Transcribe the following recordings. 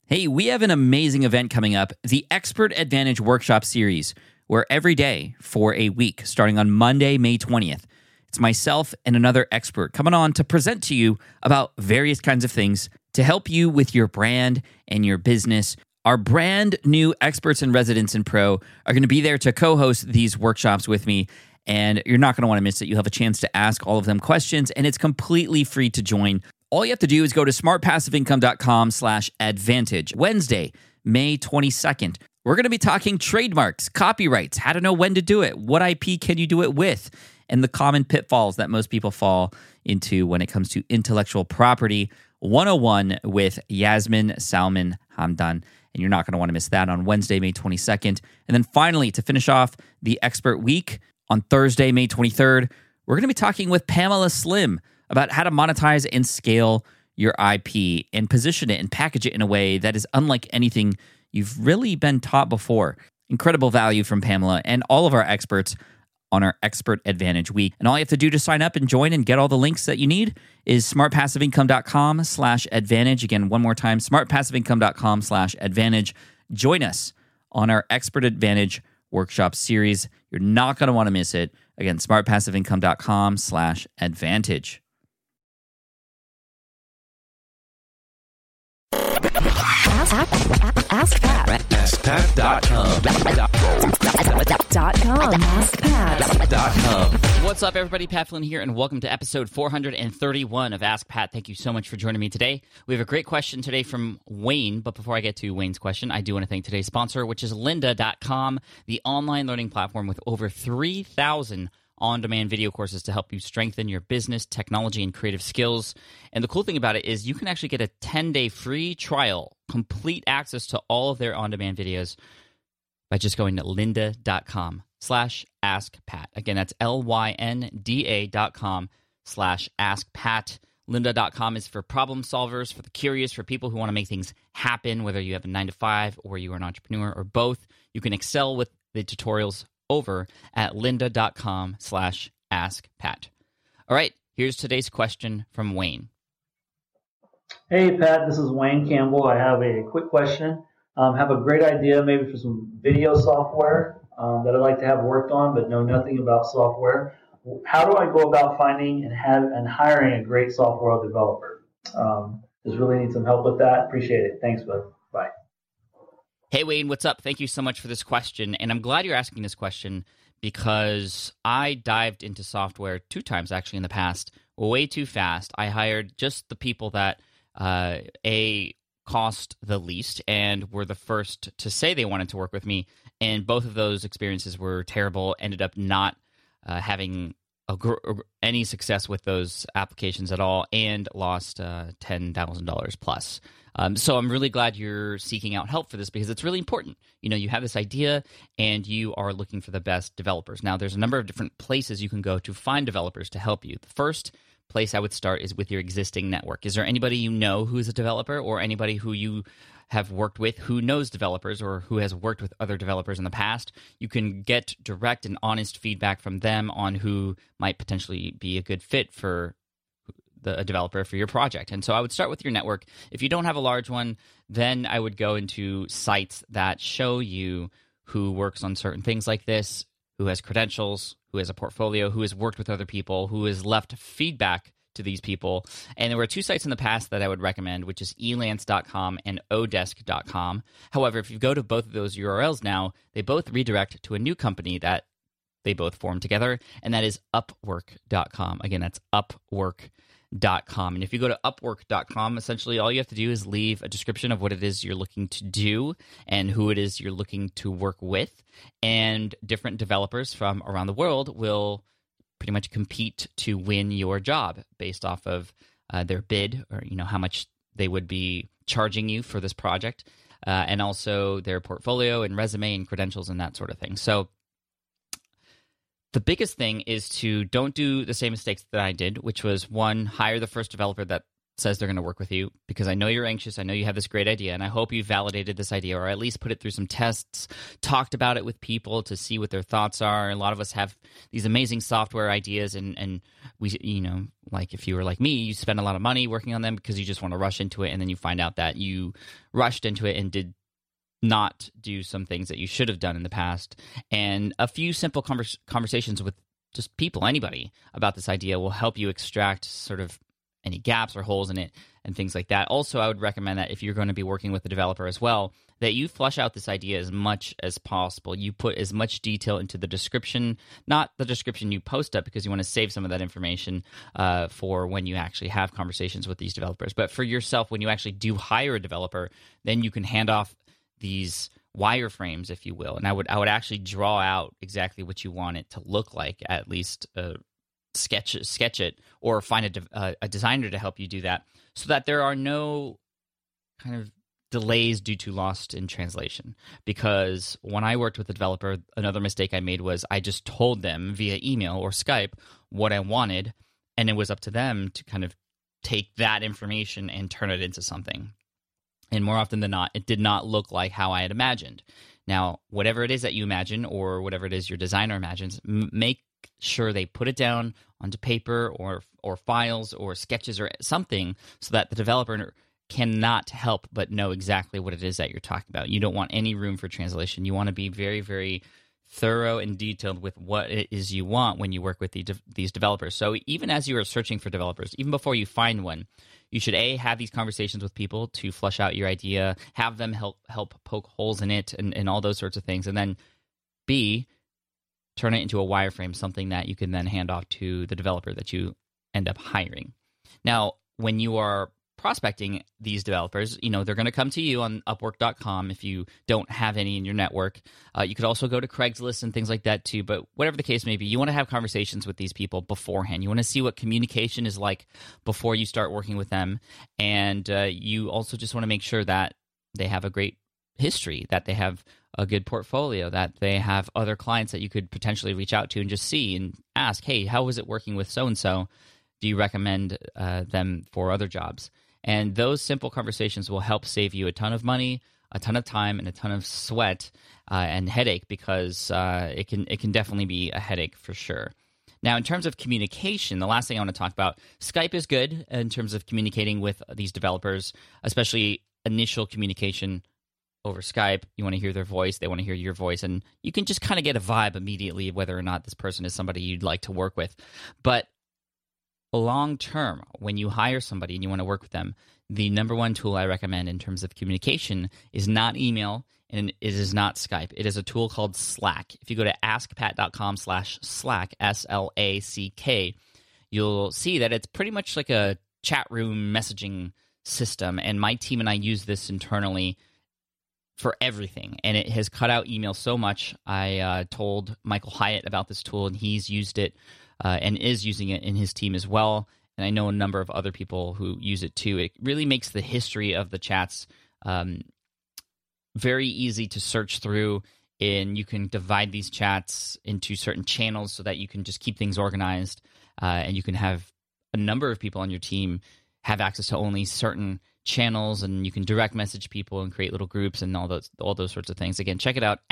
Hey, we have an amazing event coming up, the Expert Advantage Workshop Series, where every day for a week, starting on Monday, May 20th, it's myself and another expert coming on to present to you about various kinds of things to help you with your brand and your business. Our brand new experts and residents in Pro are going to be there to co-host these workshops with me, and you're not going to want to miss it. You'll have a chance to ask all of them questions, and it's completely free to join. All you have to do is go to smartpassiveincome.com/advantage. Wednesday, May 22nd. We're going to be talking trademarks, copyrights, how to know when to do it, what IP can you do it with, and the common pitfalls that most people fall into when it comes to intellectual property 101 with Yasmin Salman Hamdan. And you're not going to want to miss that on Wednesday, May 22nd. And then finally, to finish off the Expert Week, on Thursday, May 23rd, we're going to be talking with Pamela Slim about how to monetize and scale your IP and position it and package it in a way that is unlike anything you've really been taught before. Incredible value from Pamela and all of our experts on our Expert Advantage Week. And all you have to do to sign up and join and get all the links that you need is smartpassiveincome.com/advantage. Again, one more time, smartpassiveincome.com/advantage. Join us on our Expert Advantage Workshop Series. You're not going to want to miss it. Again, smartpassiveincome.com/advantage. Ask Pat. AskPat.com. AskPat.com. What's up, everybody? Pat Flynn here, and welcome to episode 431 of Ask Pat. Thank you so much for joining me today. We have a great question today from Wayne, but before I get to Wayne's question, I do want to thank today's sponsor, which is lynda.com, the online learning platform with over 3,000 on-demand video courses to help you strengthen your business, technology, and creative skills. And the cool thing about it is you can actually get a 10-day free trial, complete access to all of their on-demand videos by just going to lynda.com/askpat. Again, that's lynda.com/askpat. Lynda.com is for problem solvers, for the curious, for people who want to make things happen, whether you have a 9-to-5 or you are an entrepreneur or both. You can excel with the tutorials over at lynda.com/askpat. All right, here's today's question from Wayne. Hey, Pat, this is Wayne Campbell. I have a quick question. Have a great idea maybe for some video software that I'd like to have worked on, but know nothing about software. How do I go about finding and hiring a great software developer? Just really need some help with that. Appreciate it. Thanks, bud. Bye. Hey, Wayne, what's up? Thank you so much for this question. And I'm glad you're asking this question because I dived into software 2 times actually in the past, way too fast. I hired just the people that, cost the least and were the first to say they wanted to work with me. And both of those experiences were terrible, ended up not having any success with those applications at all, and lost $10,000 plus. So I'm really glad you're seeking out help for this because it's really important. You know, you have this idea and you are looking for the best developers. Now, there's a number of different places you can go to find developers to help you. The first place I would start is with your existing network. Is there anybody you know who's a developer or anybody who you have worked with who knows developers or who has worked with other developers in the past? You can get direct and honest feedback from them on who might potentially be a good fit for a developer for your project. And so I would start with your network. If you don't have a large one, then I would go into sites that show you who works on certain things like this, who has credentials, who has a portfolio, who has worked with other people, who has left feedback to these people. And there were 2 sites in the past that I would recommend, which is elance.com and odesk.com. However, if you go to both of those URLs now, they both redirect to a new company that they both form together, and that is upwork.com. Again, that's upwork.com. And if you go to upwork.com, essentially all you have to do is leave a description of what it is you're looking to do and who it is you're looking to work with. And different developers from around the world will pretty much compete to win your job based off of their bid, or how much they would be charging you for this project, and also their portfolio and resume and credentials and that sort of thing. So the biggest thing is to don't do the same mistakes that I did, which was 1, hire the first developer that says they're going to work with you, because I know you're anxious. I know you have this great idea, and I hope you validated this idea, or at least put it through some tests, talked about it with people to see what their thoughts are. A lot of us have these amazing software ideas, and we, like if you were like me, you spend a lot of money working on them because you just want to rush into it, and then you find out that you rushed into it and did not do some things that you should have done in the past. And a few simple conversations with just people, anybody, about this idea will help you extract sort of any gaps or holes in it and things like that. Also, I would recommend that if you're going to be working with a developer as well, that you flesh out this idea as much as possible. You put as much detail into the description, not the description you post up, because you want to save some of that information for when you actually have conversations with these developers. But for yourself, when you actually do hire a developer, then you can hand off these wireframes, if you will. And I would actually draw out exactly what you want it to look like, at least sketch it, or find a designer to help you do that, so that there are no kind of delays due to lost in translation. Because when I worked with a developer, another mistake I made was I just told them via email or Skype what I wanted, and it was up to them to kind of take that information and turn it into something. And more often than not, it did not look like how I had imagined. Now, whatever it is that you imagine, or whatever it is your designer imagines, make sure they put it down onto paper or files or sketches or something, so that the developer cannot help but know exactly what it is that you're talking about. You don't want any room for translation. You want to be very, very thorough and detailed with what it is you want when you work with these developers. So even as you are searching for developers, even before you find one, you should have these conversations with people to flesh out your idea, have them help poke holes in it, and all those sorts of things, and then B, turn it into a wireframe, something that you can then hand off to the developer that you end up hiring. Now, when you are prospecting these developers, they're going to come to you on Upwork.com if you don't have any in your network. You could also go to Craigslist and things like that too, but whatever the case may be, you want to have conversations with these people beforehand. You want to see what communication is like before you start working with them, and you also just want to make sure that they have a great history, that they have a good portfolio, that they have other clients that you could potentially reach out to and just see and ask, hey, how was it working with so-and-so? Do you recommend them for other jobs? And those simple conversations will help save you a ton of money, a ton of time, and a ton of sweat and headache, because it can definitely be a headache for sure. Now, in terms of communication, the last thing I want to talk about, Skype is good in terms of communicating with these developers, especially initial communication over Skype. You want to hear their voice, they want to hear your voice, and you can just kind of get a vibe immediately whether or not this person is somebody you'd like to work with. But long term, when you hire somebody and you want to work with them, the number one tool I recommend in terms of communication is not email, and it is not Skype. It is a tool called Slack. If you go to askpat.com/Slack, SLACK, you'll see that it's pretty much like a chat room messaging system, and my team and I use this internally for everything, and it has cut out email so much. I told Michael Hyatt about this tool, and he's used it and is using it in his team as well, and I know a number of other people who use it too. It really makes the history of the chats very easy to search through, and you can divide these chats into certain channels so that you can just keep things organized, and you can have a number of people on your team have access to only certain channels, and you can direct message people and create little groups and all those sorts of things. Again, check it out,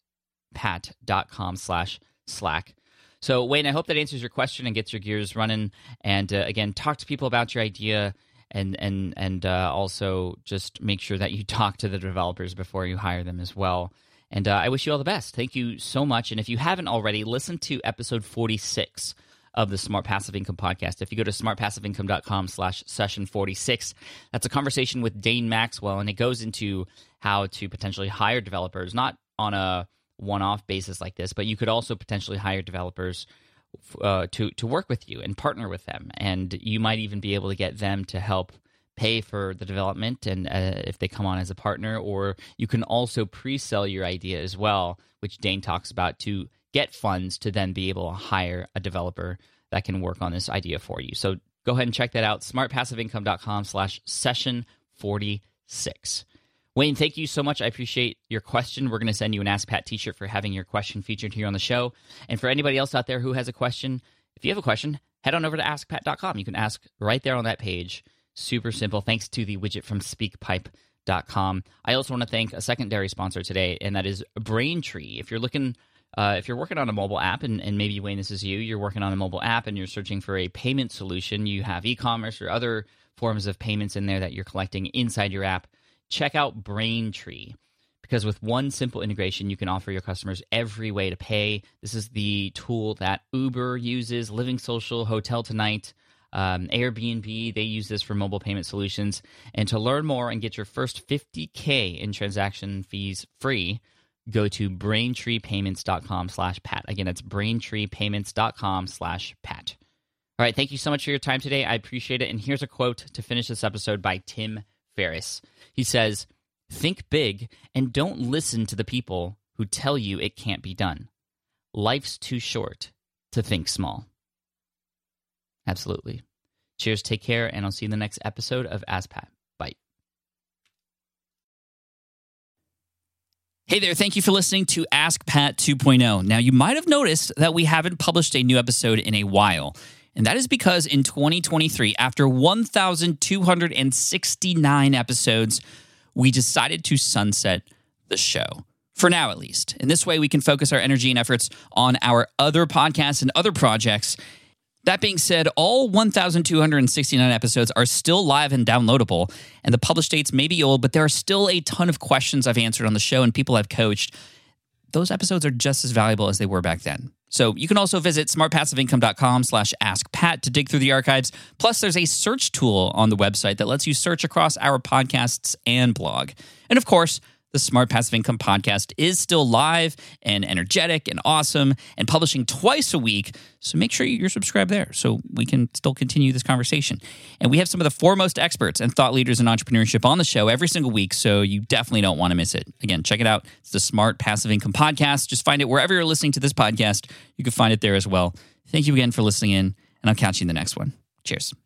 askpat.com/Slack. So, Wayne, I hope that answers your question and gets your gears running. And again, talk to people about your idea, and also just make sure that you talk to the developers before you hire them as well. And I wish you all the best. Thank you so much. And if you haven't already, listen to episode 46 of the Smart Passive Income podcast. If you go to smartpassiveincome.com/session46, that's a conversation with Dane Maxwell, and it goes into how to potentially hire developers, not on a one-off basis like this, but you could also potentially hire developers to work with you and partner with them, and you might even be able to get them to help pay for the development, and if they come on as a partner, or you can also pre-sell your idea as well, which Dane talks about, to get funds to then be able to hire a developer that can work on this idea for you. So go ahead and check that out, smartpassiveincome.com/session46. Wayne, thank you so much. I appreciate your question. We're going to send you an Ask Pat t-shirt for having your question featured here on the show. And for anybody else out there who has a question, if you have a question, head on over to askpat.com. You can ask right there on that page. Super simple. Thanks to the widget from SpeakPipe.com. I also want to thank a secondary sponsor today, and that is Braintree. If you're working on a mobile app, and maybe, Wayne, this is you, you're working on a mobile app and you're searching for a payment solution, you have e-commerce or other forms of payments in there that you're collecting inside your app, check out Braintree. Because with one simple integration, you can offer your customers every way to pay. This is the tool that Uber uses, Living Social, Hotel Tonight, Airbnb, they use this for mobile payment solutions. And to learn more and get your first $50K in transaction fees free, go to BraintreePayments.com/Pat. Again, that's BraintreePayments.com/Pat. All right, thank you so much for your time today. I appreciate it. And here's a quote to finish this episode by Tim Ferriss. He says, "Think big and don't listen to the people who tell you it can't be done. Life's too short to think small." Absolutely. Cheers, take care, and I'll see you in the next episode of Ask Pat. Bye. Hey there, thank you for listening to Ask Pat 2.0. Now, you might have noticed that we haven't published a new episode in a while, and that is because in 2023, after 1,269 episodes, we decided to sunset the show. For now, at least. In this way, we can focus our energy and efforts on our other podcasts and other projects. That being said, all 1,269 episodes are still live and downloadable, and the published dates may be old, but there are still a ton of questions I've answered on the show and people I've coached. Those episodes are just as valuable as they were back then. So you can also visit smartpassiveincome.com/askpat to dig through the archives. Plus, there's a search tool on the website that lets you search across our podcasts and blog. And of course, the Smart Passive Income podcast is still live and energetic and awesome and publishing twice a week. So make sure you're subscribed there so we can still continue this conversation. And we have some of the foremost experts and thought leaders in entrepreneurship on the show every single week, so you definitely don't want to miss it. Again, check it out. It's the Smart Passive Income podcast. Just find it wherever you're listening to this podcast. You can find it there as well. Thank you again for listening in, and I'll catch you in the next one. Cheers.